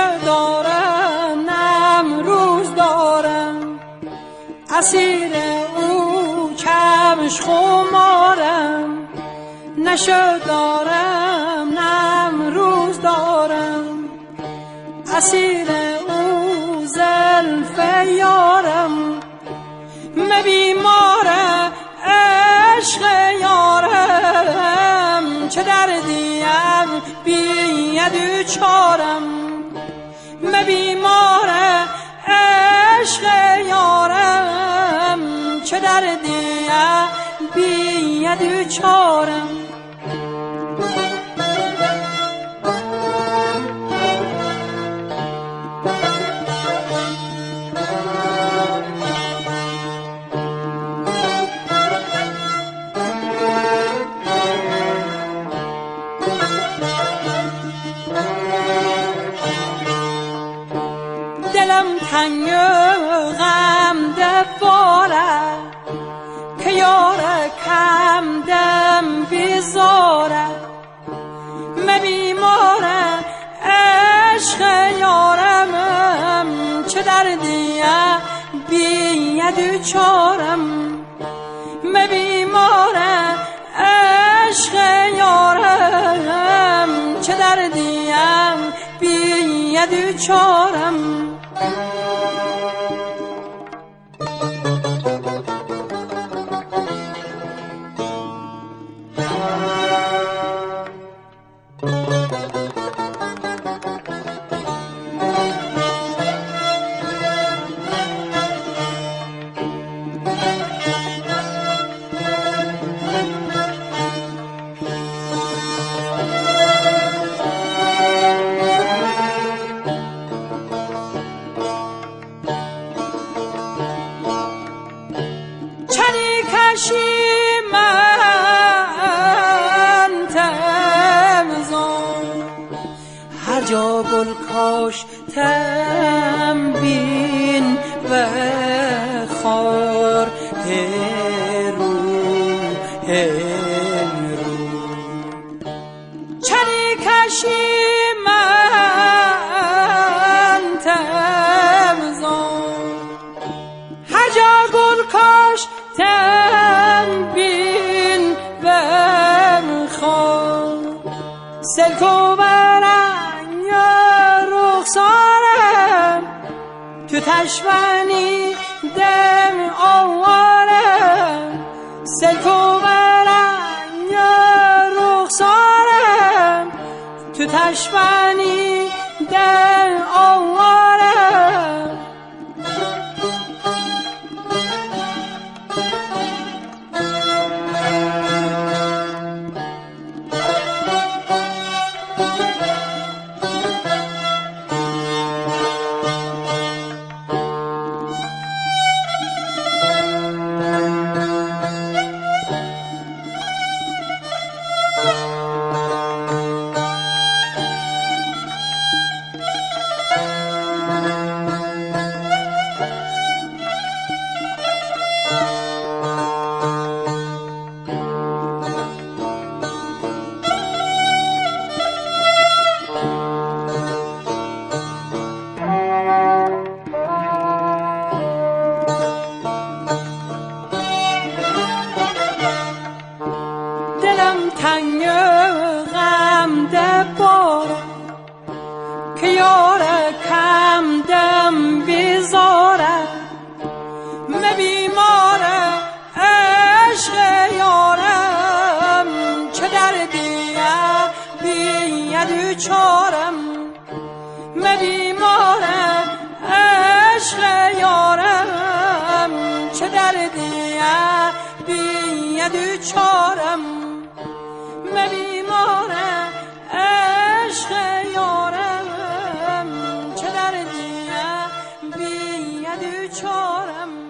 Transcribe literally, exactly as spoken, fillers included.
نشو دارم نم روز دارم، اسیر او کمش خمارم. نشو دارم نم روز دارم، اسیر او زلف یارم. مبیمار عشق یارم، چه دردیم بید چارم. مبیمار عشق یارم، چه دردیم بید چارم. دلم تنگ غم دباره، که یار کم دم بیزاره. مبیمار عشق یارم، چه دردیه بید چارم. مبیمار عشق یارم، چه دردیم بید چارم. هر جا گل کاشتم بین و خار هرو هرو. چنی کشی من تمزان، هر جا گل کاشتم بین و خار. سلکو برنگ رخسارم، تو تشمنی دم آوارم. سلکو برنگ رخسارم، تو تشمنی دم آوارم. تنگ غم دباره، که یار کم دم بیزاره. مبیمار عشق یارم، چه دردیه بید چارم. مبیمار عشق یارم، چه دردیه بید چارم. مبیمار عشق یارم، چه دردیه بید چارم.